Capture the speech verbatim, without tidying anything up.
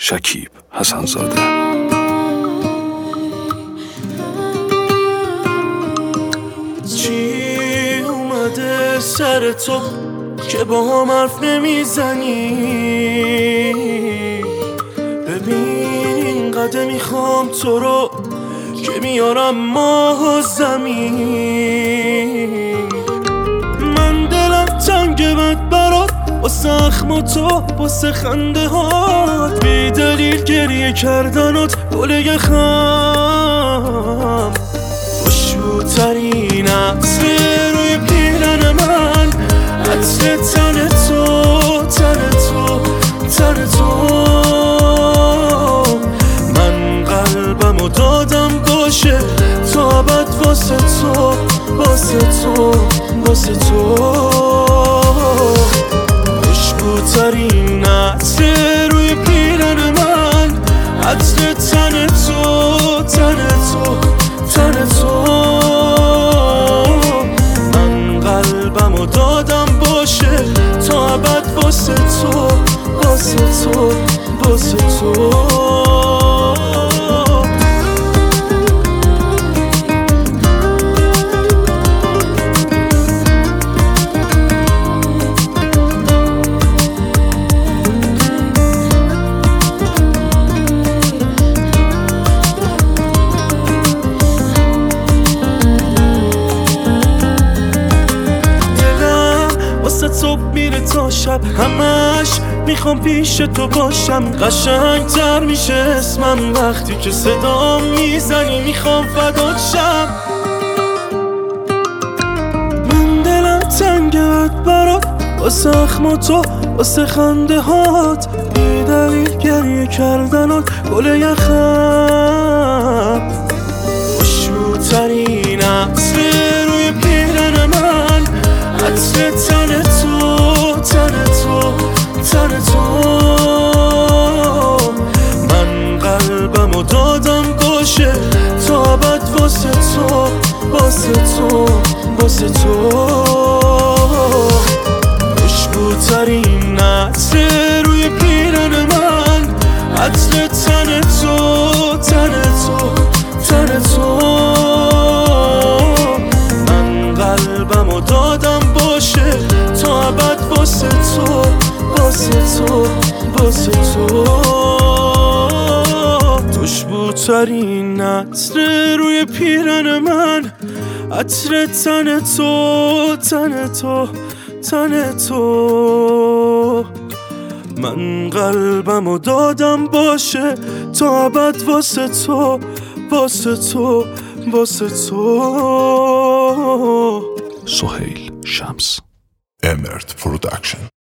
شکیب حسن‌زاده. چی اومده سر تو که با هم حرف نمیزنی؟ ببین اینقدر میخوام تو رو که میارم ماه و زمین. من دلم تنگه بد برات واسه اخم و تو واسه خنده هات، بی دلیل گریه کردنات گله خم. خوشبوترین عطر روی پیرن من، عطر تن تو تن تو تن تو. من قلبمو دادم باشه تا ابد واسه تو واسه تو واسه تو. خوشبوترین عطر روی پیرن من، عطر تن تو تن تو تن تو. من قلبمو دادم باشه تا ابد واسه تو واسه تو واسه تو. صبح میره تا شب، همش میخوام پیش تو باشم. قشنگ تر میشه اسمم وقتی که صدا میزنی، میخوام فدات شم. من دلم تنگه بد برات واسه اخم و تو واسه خنده هات، بی دلیل گریه کردنات گله یخم. خوشبوترین عطر روی پیرن من، عطر تن تو تن تو تن تو. من قلبمو دادم باشه تا ابد واسه تو واسه تو واسه تو. خوشبوترین عطر روی پیرن من، عطر تن تو تن تو تن تو. من قلبمو دادم باشه تا ابد واسه تو واسه تو واسه تو. خوشبوترین عطر روی پیرن من، عطر تن تو تن تو تن تو. من قلبمو دادم باشه تا ابد واسه تو واسه تو واسه تو. سهیل شمس. امرت پروداکشن.